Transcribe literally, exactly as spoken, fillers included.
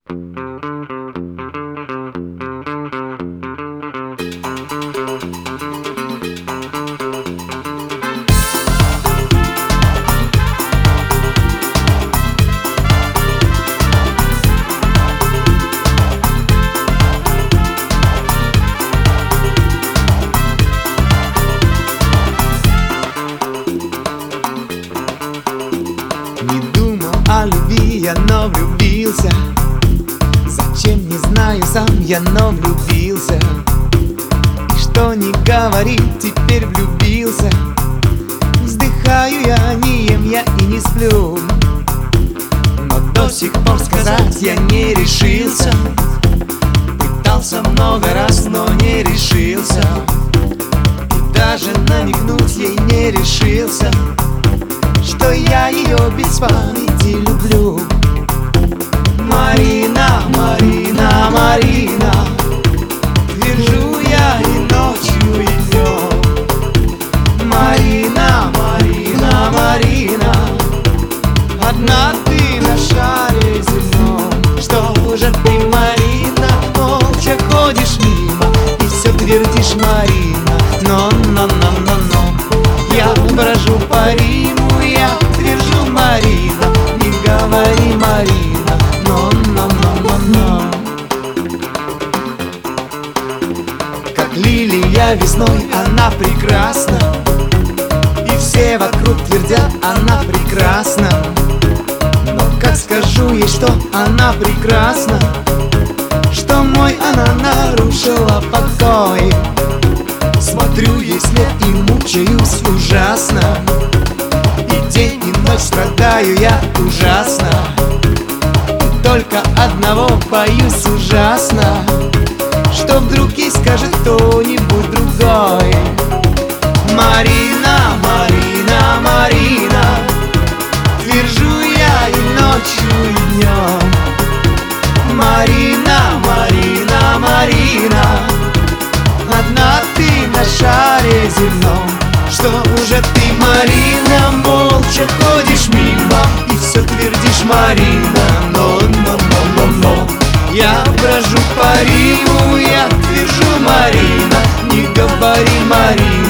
О любви я, но влюбился. Зачем, не знаю сам я, но влюбился. И что ни говори, теперь влюбился. Вздыхаю я, не ем я и не сплю, но до сих пор сказать я не решился. Пытался много раз, но не решился. И даже намекнуть ей не решился, что я ее без памяти люблю. Марина, Марина, Марина, твержу я и ночью, и днем. Марина, Марина, Марина, одна ты на шаре земном. Что же ты, Марина, молча ходишь мимо и все твердишь, Марина? Но, но, но, но, но я брожу по Риму, я твержу, Марина, не говори, Марина, но, но, но, но, но. Как лилия весной, она прекрасна, и все вокруг твердят, она прекрасна. Но как скажу ей, что она прекрасна, что мой она нарушила покой. Смотрю ей след и мучаюсь ужасно, и день и ночь страдаю я ужасно. И только одного боюсь ужасно, что вдруг ей скажет кто-нибудь другой. Марина, Марина, Марина, твержу я и ночью, и днем. Марина, Марина, Марина, одна ты на шаре земном. Что же ты, Марина, молча ходишь мимо и все твердишь, Марина? Но, но, но, но, но я брожу по Риму, я твержу, Марина, не говори, Марина.